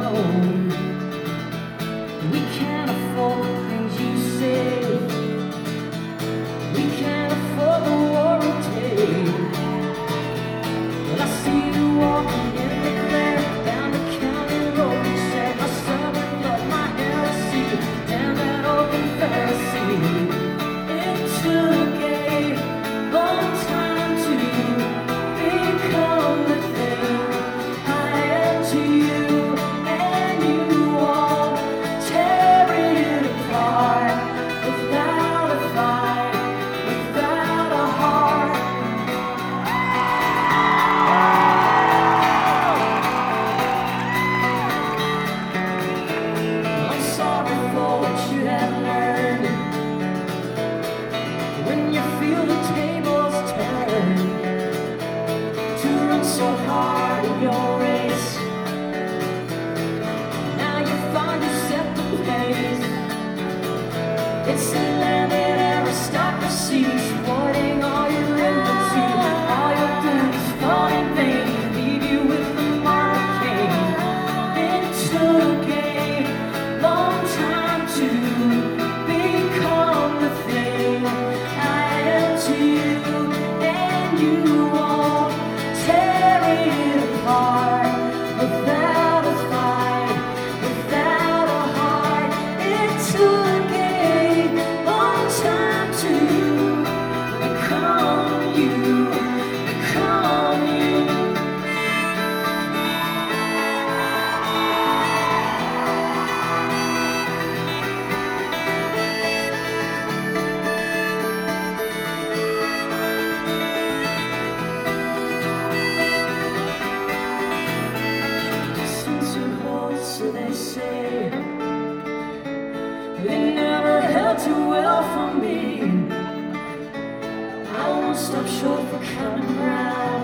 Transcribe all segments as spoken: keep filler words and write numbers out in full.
alone. We can't afford the things you say. We can't afford the war we take. But I see you walking in the glare down the county road. You said my southern love, my heresy, damn that old Pharisee. It took a long time to become the thing I am to you, and you won't tear it apart without a fight, without a heart. I'm sorry for what you have learned. When you feel the tables turn, to run so hard in your race, now you find yourself the place. It's a landed aristocracy, exploiting all your liberty. All you'll do is fall in vain, leave you with the monarchy. It took a long time to become the thing I am to you, and you won't tear it apart without a fight, without a heart. It took a long time to become you, become you. Since you hold, so they say, they never held too well for me. I won't stop short for coming round.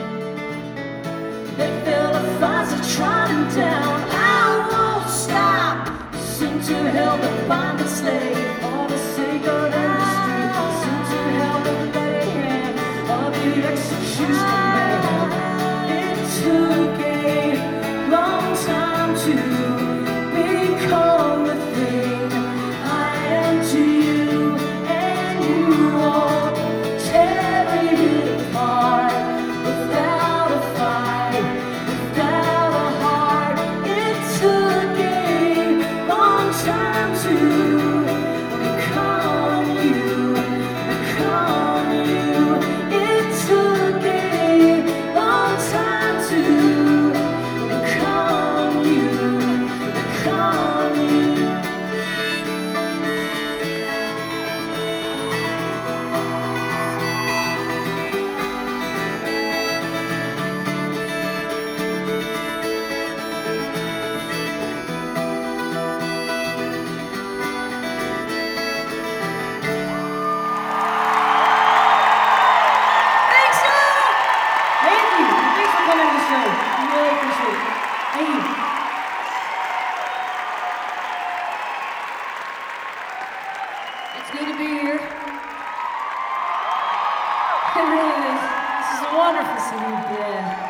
They fell the fights that tried him down. I won't stop. Sing to hell the bind the slave for the sake of industry. Sing to hell the bloody hand of the executioner. It took a long time to become the thing I am to you, and you won't tear it apart without a fight, without a heart. It took a long time to become you, become you. It took a long time to become you, become you. Thanks, y'all. Thank you. Thanks for coming to the show. I really appreciate it. Thank you. It's good to be here. It really is. This is a wonderful city. Yeah.